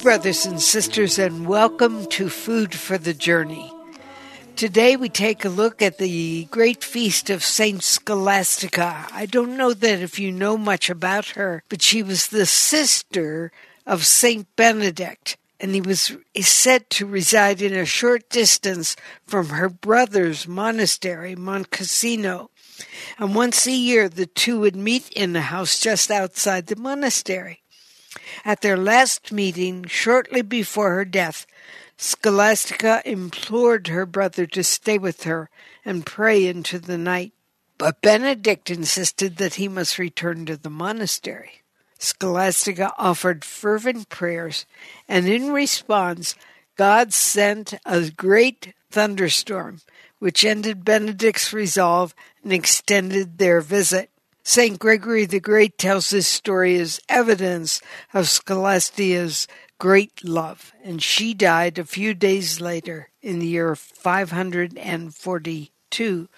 brothers and sisters, and welcome to Food for the Journey. Today we take a look at the great feast of Saint Scholastica. I don't know that if you know much about her, but she was the sister of Saint Benedict, and he was said to reside in a short distance from her brother's monastery, Monte Cassino. And once a year, the two would meet in a house just outside the monastery. At their last meeting, shortly before her death, Scholastica implored her brother to stay with her and pray into the night. But Benedict insisted that he must return to the monastery. Scholastica offered fervent prayers, and in response, God sent a great thunderstorm, which ended Benedict's resolve and extended their visit. St. Gregory the Great tells this story as evidence of Scholastica's great love, and she died a few days later in the year 542.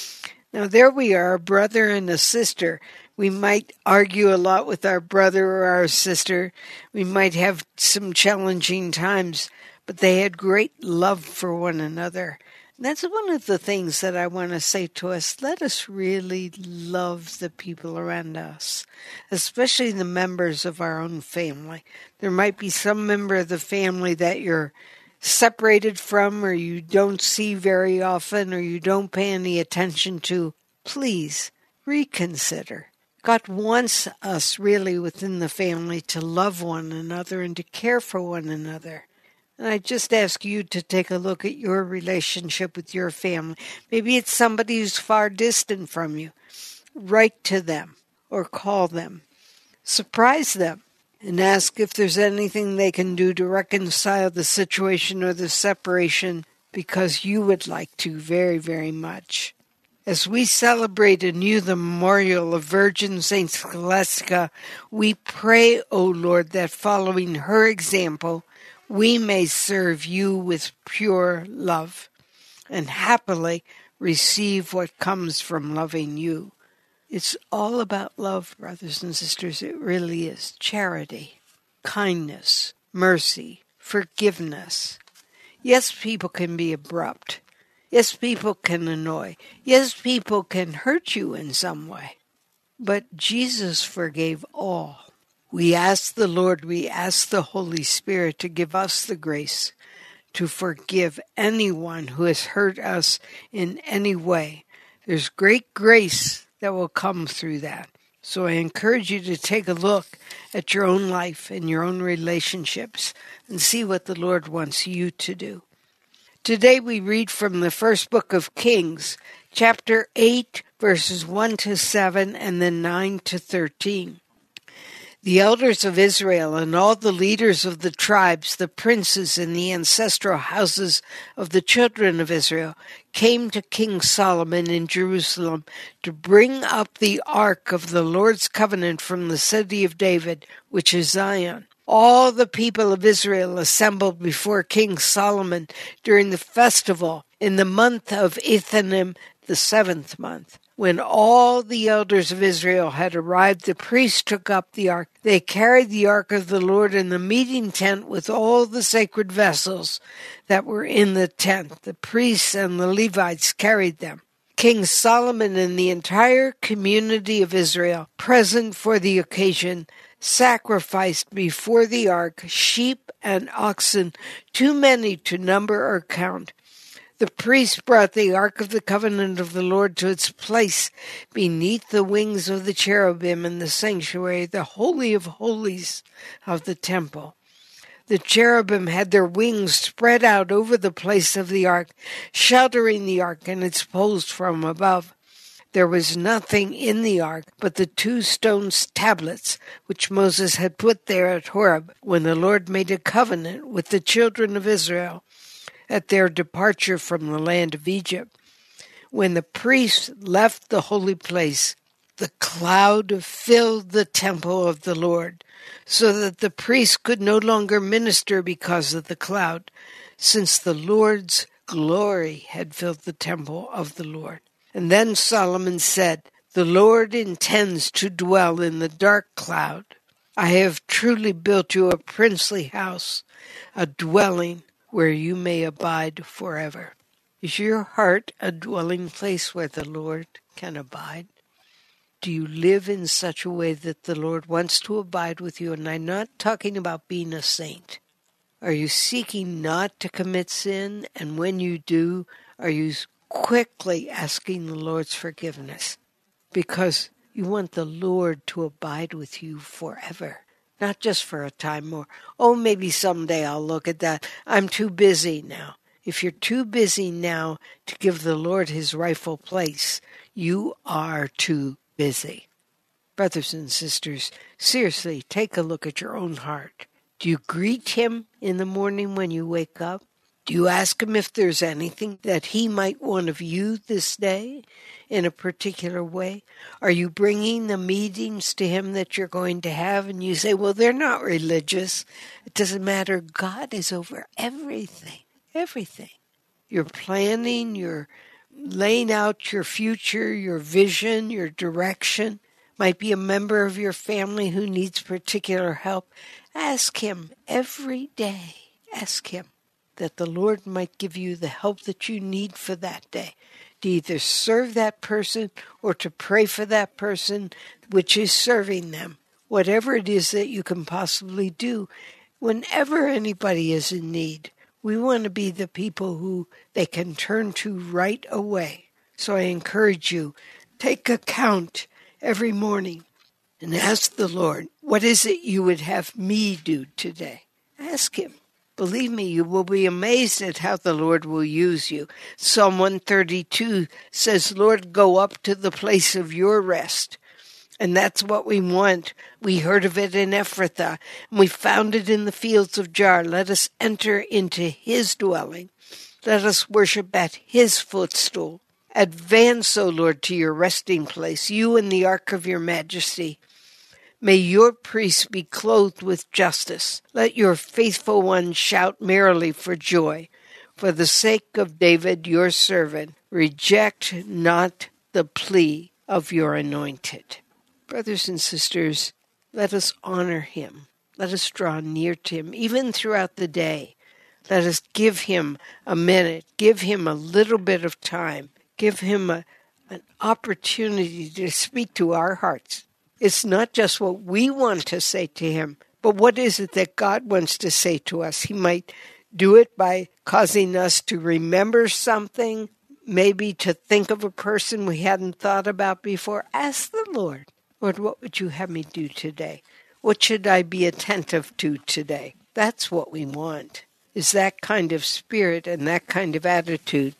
Now there we are, a brother and a sister. We might argue a lot with our brother or our sister. We might have some challenging times, but they had great love for one another. That's one of the things that I want to say to us. Let us really love the people around us, especially the members of our own family. There might be some member of the family that you're separated from, or you don't see very often, or you don't pay any attention to. Please reconsider. God wants us really within the family to love one another and to care for one another. And I just ask you to take a look at your relationship with your family. Maybe it's somebody who's far distant from you. Write to them or call them. Surprise them and ask if there's anything they can do to reconcile the situation or the separation, because you would like to very, very much. As we celebrate anew the memorial of Virgin Saint Scholastica, we pray, O Lord, that following her example, we may serve you with pure love and happily receive what comes from loving you. It's all about love, brothers and sisters. It really is. Charity, kindness, mercy, forgiveness. Yes, people can be abrupt. Yes, people can annoy. Yes, people can hurt you in some way. But Jesus forgave all. We ask the Lord, we ask the Holy Spirit to give us the grace to forgive anyone who has hurt us in any way. There's great grace that will come through that. So I encourage you to take a look at your own life and your own relationships and see what the Lord wants you to do. Today we read from the first book of Kings, chapter 8, verses 1 to 7, and then 9 to 13. The elders of Israel and all the leaders of the tribes, the princes and the ancestral houses of the children of Israel, came to King Solomon in Jerusalem to bring up the ark of the Lord's covenant from the city of David, which is Zion. All the people of Israel assembled before King Solomon during the festival in the month of Ethanim, the 7th month. When all the elders of Israel had arrived, the priests took up the ark. They carried the ark of the Lord in the meeting tent with all the sacred vessels that were in the tent. The priests and the Levites carried them. King Solomon and the entire community of Israel present for the occasion sacrificed before the ark sheep and oxen, too many to number or count. The priest brought the Ark of the Covenant of the Lord to its place beneath the wings of the cherubim in the sanctuary, the Holy of Holies of the temple. The cherubim had their wings spread out over the place of the ark, sheltering the ark and its poles from above. There was nothing in the ark but the 2 stone tablets which Moses had put there at Horeb when the Lord made a covenant with the children of Israel at their departure from the land of Egypt. When the priests left the holy place, the cloud filled the temple of the Lord, so that the priests could no longer minister because of the cloud, since the Lord's glory had filled the temple of the Lord. And then Solomon said, "The Lord intends to dwell in the dark cloud. I have truly built you a princely house, a dwelling where you may abide forever. Is your heart a dwelling place where the Lord can abide? Do you live in such a way that the Lord wants to abide with you? And I'm not talking about being a saint. Are you seeking not to commit sin? And when you do, are you quickly asking the Lord's forgiveness? Because you want the Lord to abide with you forever, not just for a time more. Oh, maybe someday I'll look at that. I'm too busy now. If you're too busy now to give the Lord his rightful place, you are too busy. Brothers and sisters, seriously, take a look at your own heart. Do you greet him in the morning when you wake up? Do you ask him if there's anything that he might want of you this day in a particular way? Are you bringing the meetings to him that you're going to have and you say, well, they're not religious. It doesn't matter. God is over everything, everything. You're planning, you're laying out your future, your vision, your direction. Might be a member of your family who needs particular help. Ask him every day. Ask him that the Lord might give you the help that you need for that day, to either serve that person or to pray for that person, which is serving them. Whatever it is that you can possibly do, whenever anybody is in need, we want to be the people who they can turn to right away. So I encourage you, take account every morning and ask the Lord, what is it you would have me do today? Ask him. Believe me, you will be amazed at how the Lord will use you. Psalm 132 says, Lord, go up to the place of your rest. And that's what we want. We heard of it in Ephrathah, and we found it in the fields of Jaar. Let us enter into his dwelling. Let us worship at his footstool. Advance, O Lord, to your resting place, you and the ark of your majesty. May your priests be clothed with justice. Let your faithful ones shout merrily for joy. For the sake of David, your servant, reject not the plea of your anointed. Brothers and sisters, let us honor him. Let us draw near to him, even throughout the day. Let us give him a minute, give him a little bit of time, give him an opportunity to speak to our hearts. It's not just what we want to say to him, but what is it that God wants to say to us? He might do it by causing us to remember something, maybe to think of a person we hadn't thought about before. Ask the Lord, Lord, what would you have me do today? What should I be attentive to today? That's what we want, is that kind of spirit and that kind of attitude.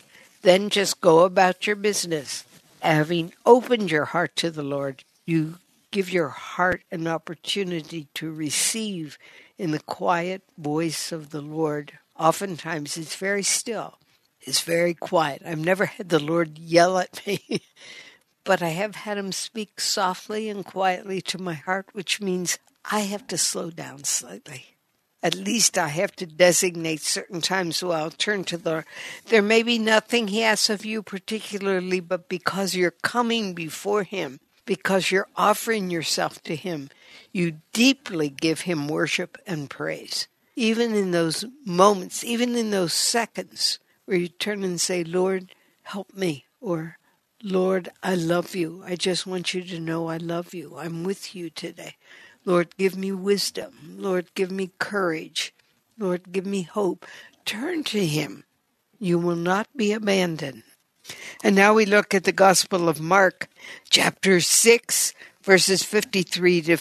Then just go about your business. Having opened your heart to the Lord, you give your heart an opportunity to receive in the quiet voice of the Lord. Oftentimes it's very still. It's very quiet. I've never had the Lord yell at me, but I have had him speak softly and quietly to my heart, which means I have to slow down slightly. At least I have to designate certain times where I'll turn to the Lord. There may be nothing he asks of you particularly, but because you're coming before him, because you're offering yourself to him, you deeply give him worship and praise. Even in those moments, even in those seconds where you turn and say, Lord, help me, or Lord, I love you. I just want you to know I love you. I'm with you today. Lord, give me wisdom. Lord, give me courage. Lord, give me hope. Turn to him. You will not be abandoned. And now we look at the Gospel of Mark, chapter 6, verses 53 to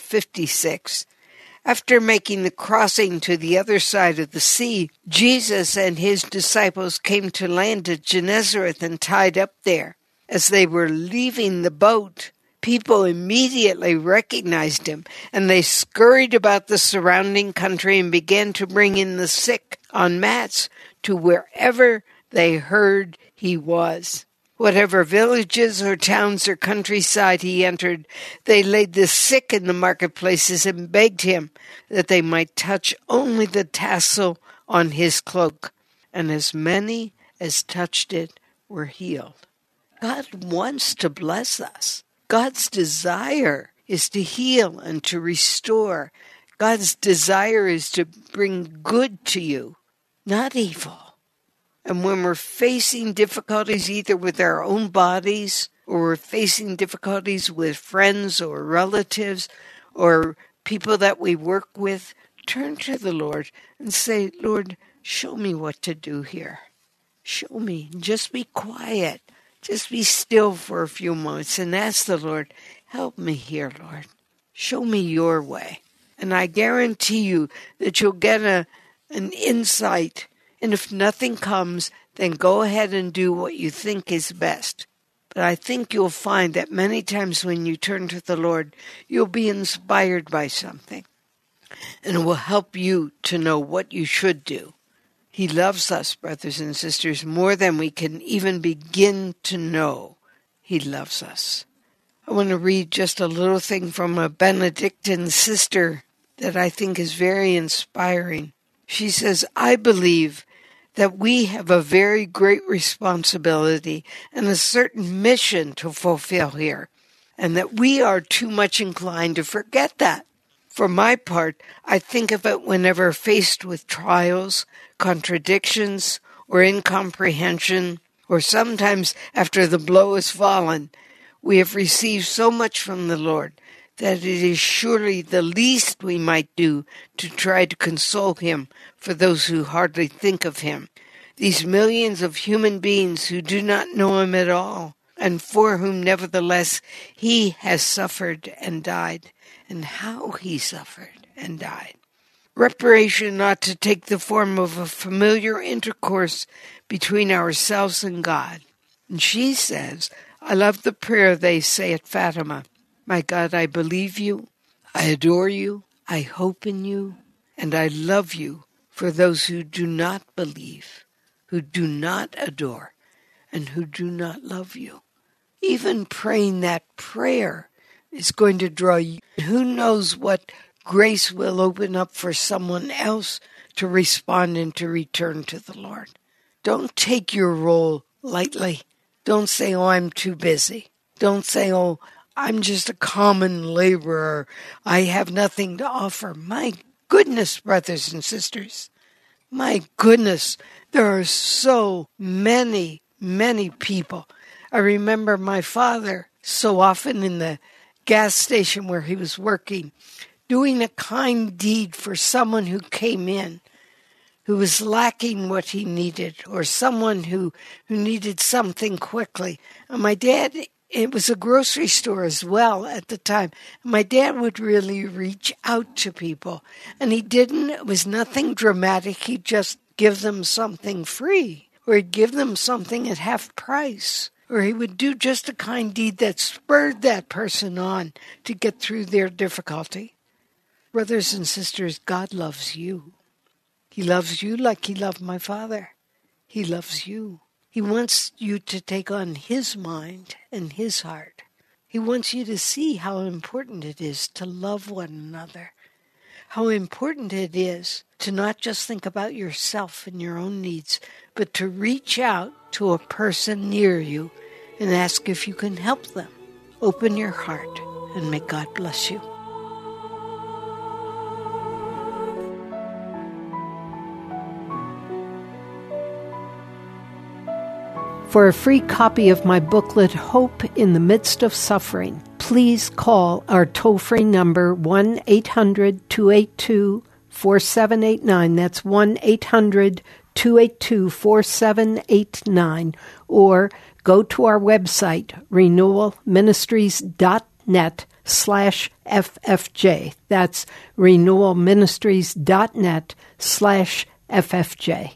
56. After making the crossing to the other side of the sea, Jesus and his disciples came to land at Gennesaret and tied up there. As they were leaving the boat, people immediately recognized him, and they scurried about the surrounding country and began to bring in the sick on mats to wherever they heard he was. Whatever villages or towns or countryside he entered, they laid the sick in the marketplaces and begged him that they might touch only the tassel on his cloak. And as many as touched it were healed. God wants to bless us. God's desire is to heal and to restore. God's desire is to bring good to you, not evil. And when we're facing difficulties either with our own bodies or we're facing difficulties with friends or relatives or people that we work with, turn to the Lord and say, Lord, show me what to do here. Show me. Just be quiet. Just be still for a few moments and ask the Lord, help me here, Lord. Show me your way. And I guarantee you that you'll get an insight. And if nothing comes, then go ahead and do what you think is best. But I think you'll find that many times when you turn to the Lord, you'll be inspired by something. And it will help you to know what you should do. He loves us, brothers and sisters, more than we can even begin to know. He loves us. I want to read just a little thing from a Benedictine sister that I think is very inspiring. She says, I believe that we have a very great responsibility and a certain mission to fulfill here, and that we are too much inclined to forget that. For my part, I think of it whenever faced with trials, contradictions, or incomprehension, or sometimes after the blow has fallen. We have received so much from the Lord that it is surely the least we might do to try to console him for those who hardly think of him. These millions of human beings who do not know him at all, and for whom nevertheless he has suffered and died, and how he suffered and died. Reparation ought to take the form of a familiar intercourse between ourselves and God. And she says, I love the prayer they say at Fatima. My God, I believe you, I adore you, I hope in you, and I love you for those who do not believe, who do not adore, and who do not love you. Even praying that prayer is going to draw you. Who knows what grace will open up for someone else to respond and to return to the Lord. Don't take your role lightly. Don't say, oh, I'm too busy. Don't say, oh, I'm just a common laborer. I have nothing to offer. My goodness, brothers and sisters. My goodness, there are so many people. I remember my father so often in the gas station where he was working, doing a kind deed for someone who came in, who was lacking what he needed, or someone who needed something quickly. And my dad, it was a grocery store as well at the time. My dad would really reach out to people. And he didn't, it was nothing dramatic. He'd just give them something free, or he'd give them something at half price. Or he would do just a kind deed that spurred that person on to get through their difficulty. Brothers and sisters, God loves you. He loves you like he loved my father. He loves you. He wants you to take on his mind and his heart. He wants you to see how important it is to love one another. How important it is to not just think about yourself and your own needs, but to reach out to a person near you and ask if you can help them. Open your heart and may God bless you. For a free copy of my booklet, Hope in the Midst of Suffering, please call our toll-free number 1-800-282-4789. That's 1-800-282-4789. Or go to our website, renewalministries.net/FFJ. That's renewalministries.net/FFJ.